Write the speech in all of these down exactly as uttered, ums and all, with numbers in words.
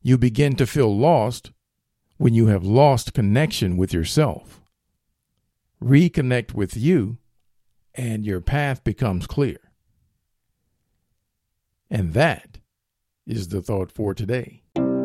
You begin to feel lost when you have lost connection with yourself. Reconnect with you, and your path becomes clear. And that is the thought for today.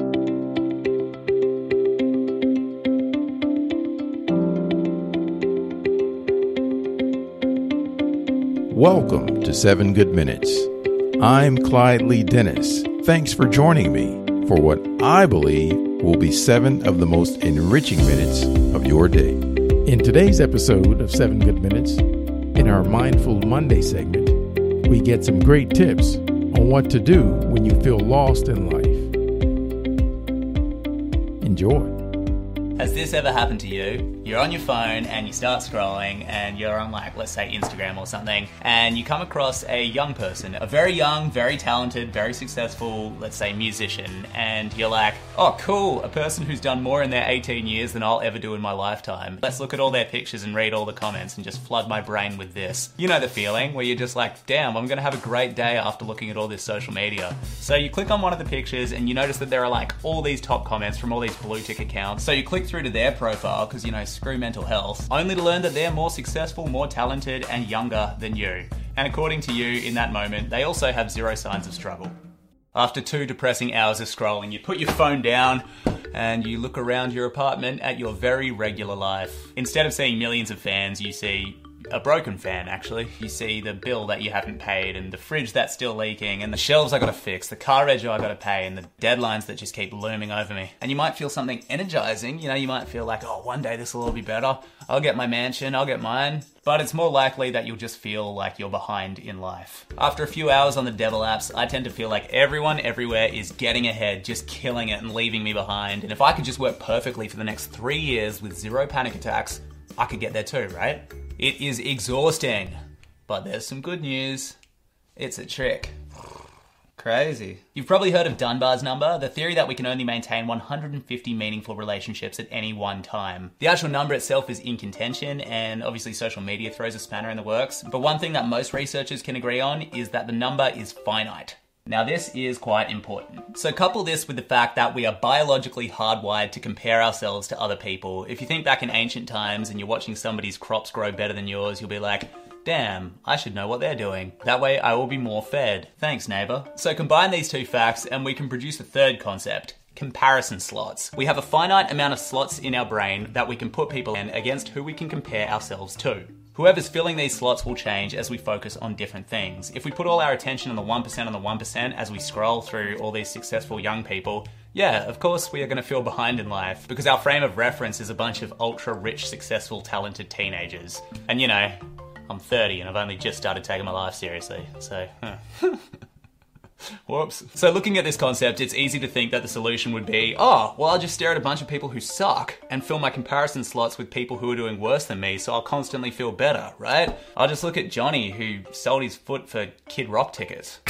Welcome to Seven Good Minutes. I'm Clyde Lee Dennis. Thanks for joining me for what I believe will be seven of the most enriching minutes of your day. In today's episode of Seven Good Minutes, in our Mindful Monday segment, we get some great tips on what to do when you feel lost in life. Enjoy. Has this ever happened to you? You're on your phone and you start scrolling and you're on, like, let's say Instagram or something, and you come across a young person, a very young, very talented, very successful, let's say musician, and you're like, oh cool, a person who's done more in their eighteen years than I'll ever do in my lifetime. Let's look at all their pictures and read all the comments and just flood my brain with this. You know the feeling where you're just like, damn, I'm gonna have a great day after looking at all this social media. So you click on one of the pictures and you notice that there are like all these top comments from all these blue tick accounts. So you click through to their profile because, you know, screw mental health, only to learn that they're more successful, more talented, and younger than you. And according to you, in that moment, they also have zero signs of struggle. After two depressing hours of scrolling, you put your phone down and you look around your apartment at your very regular life. Instead of seeing millions of fans, you see a broken fan, actually. You see the bill that you haven't paid, and the fridge that's still leaking, and the shelves I gotta fix, the car rego I gotta pay, and the deadlines that just keep looming over me. And you might feel something energizing, you know, you might feel like, oh, one day this will all be better. I'll get my mansion, I'll get mine. But it's more likely that you'll just feel like you're behind in life. After a few hours on the devil apps, I tend to feel like everyone everywhere is getting ahead, just killing it and leaving me behind. And if I could just work perfectly for the next three years with zero panic attacks, I could get there too, right? It is exhausting, but there's some good news. It's a trick. Crazy. You've probably heard of Dunbar's number, the theory that we can only maintain one hundred fifty meaningful relationships at any one time. The actual number itself is in contention, and obviously social media throws a spanner in the works, but one thing that most researchers can agree on is that the number is finite. Now this is quite important. So couple this with the fact that we are biologically hardwired to compare ourselves to other people. If you think back in ancient times and you're watching somebody's crops grow better than yours, you'll be like, damn, I should know what they're doing. That way I will be more fed. Thanks, neighbor. So combine these two facts and we can produce a third concept. Comparison slots. We have a finite amount of slots in our brain that we can put people in against who we can compare ourselves to. Whoever's filling these slots will change as we focus on different things. If we put all our attention on the one percent on the one percent as we scroll through all these successful young people, yeah, of course we are going to feel behind in life because our frame of reference is a bunch of ultra-rich, successful, talented teenagers. And you know, I'm thirty and I've only just started taking my life seriously, so... Huh. Whoops. So looking at this concept, it's easy to think that the solution would be, oh, well, I'll just stare at a bunch of people who suck and fill my comparison slots with people who are doing worse than me, so I'll constantly feel better, right? I'll just look at Johnny, who sold his foot for Kid Rock tickets.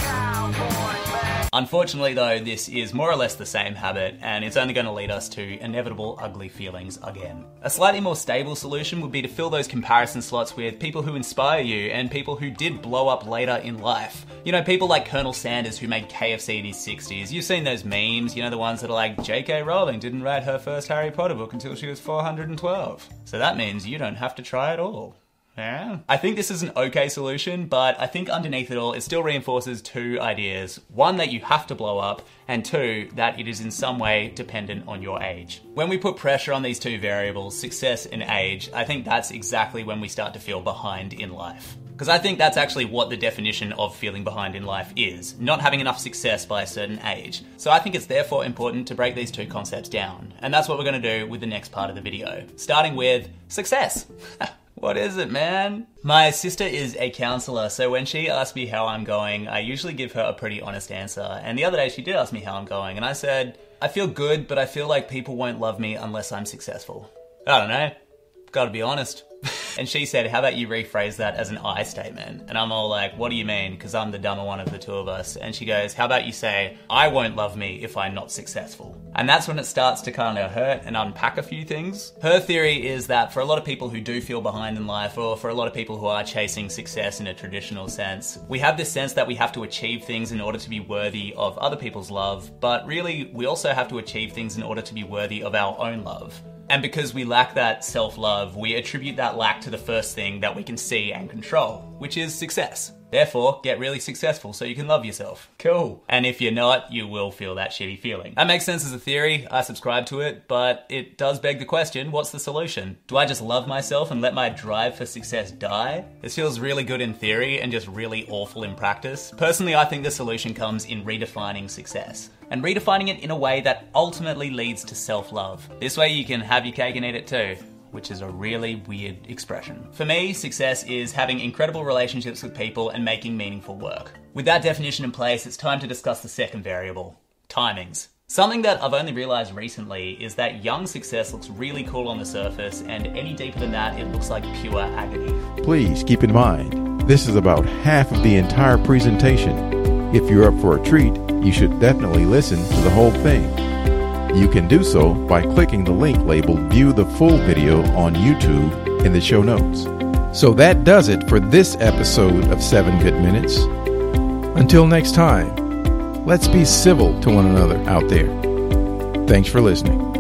Unfortunately though, this is more or less the same habit, and it's only going to lead us to inevitable ugly feelings again. A slightly more stable solution would be to fill those comparison slots with people who inspire you and people who did blow up later in life. You know, people like Colonel Sanders who made K F C in his sixties. You've seen those memes, you know, the ones that are like, J K Rowling didn't write her first Harry Potter book until she was four hundred twelve. So that means you don't have to try at all. Yeah. I think this is an okay solution, but I think underneath it all, it still reinforces two ideas. One, that you have to blow up, and two, that it is in some way dependent on your age. When we put pressure on these two variables, success and age, I think that's exactly when we start to feel behind in life. Because I think that's actually what the definition of feeling behind in life is, not having enough success by a certain age. So I think it's therefore important to break these two concepts down. And that's what we're going to do with the next part of the video, starting with success. What is it, man? My sister is a counselor, so when she asks me how I'm going, I usually give her a pretty honest answer. And the other day she did ask me how I'm going, and I said, I feel good, but I feel like people won't love me unless I'm successful. I don't know. Gotta be honest. And she said, how about you rephrase that as an I statement? And I'm all like, what do you mean? Because I'm the dumber one of the two of us. And she goes, how about you say, I won't love me if I'm not successful? And that's when it starts to kind of hurt and unpack a few things. Her theory is that for a lot of people who do feel behind in life, or for a lot of people who are chasing success in a traditional sense, we have this sense that we have to achieve things in order to be worthy of other people's love, but really we also have to achieve things in order to be worthy of our own love. And because we lack that self-love, we attribute that lack to the first thing that we can see and control, which is success. Therefore, get really successful so you can love yourself. Cool. And if you're not, you will feel that shitty feeling. That makes sense as a theory, I subscribe to it, but it does beg the question, what's the solution? Do I just love myself and let my drive for success die? This feels really good in theory and just really awful in practice. Personally, I think the solution comes in redefining success, and redefining it in a way that ultimately leads to self-love. This way you can have your cake and eat it too, which is a really weird expression. For me, success is having incredible relationships with people and making meaningful work. With that definition in place, it's time to discuss the second variable, timings. Something that I've only realized recently is that young success looks really cool on the surface, and any deeper than that, it looks like pure agony. Please keep in mind, this is about half of the entire presentation. If you're up for a treat, you should definitely listen to the whole thing. You can do so by clicking the link labeled View the Full Video on YouTube in the show notes. So that does it for this episode of seven Good Minutes. Until next time, let's be civil to one another out there. Thanks for listening.